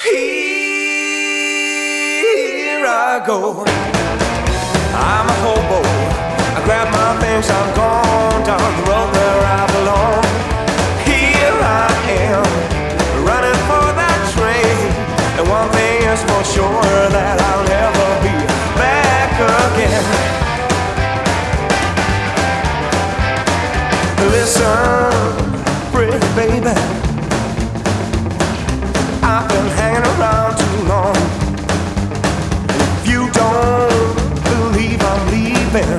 Here I go. I'm a hobo. I grab my things, I'm gone down the road where I belong. Here I am, running for that train. And one thing is for sure, that I'll never be back again. Listen, pretty baby, I've been hanging around too long. If you don't believe I'm leaving,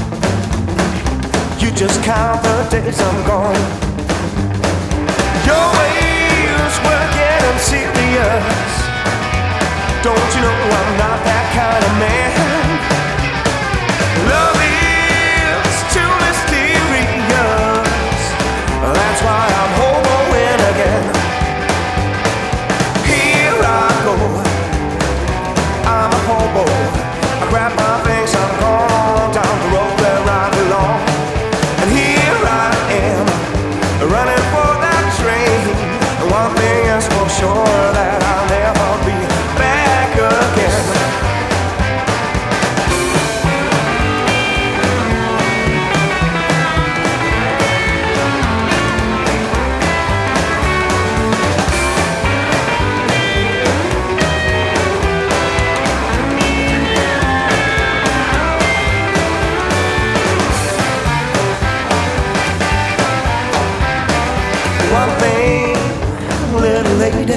you just count the days I'm gone. Your ways were getting serious. Don't you know I'm not that kind of man? Love is too mysterious. That's why I'm hoboing again. I'm a hobo. I grab my things, I'm gone down the road where I belong. And here I am, running for that train. And one thing is for sure, that I'll never be back again. One thing, little lady,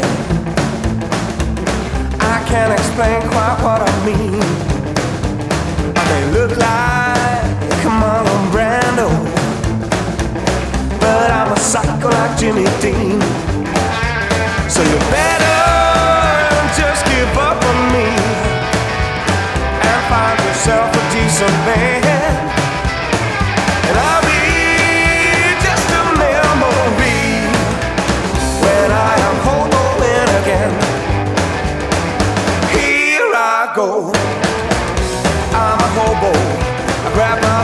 I can't explain quite what I mean. I may look like Marlon Brando, but I'm a psycho like Jimmy Dean. So you better just give up on me and find yourself a decent man. And I'll be just a memory when I am hoboing again. Here I go. I'm a hobo. I grab my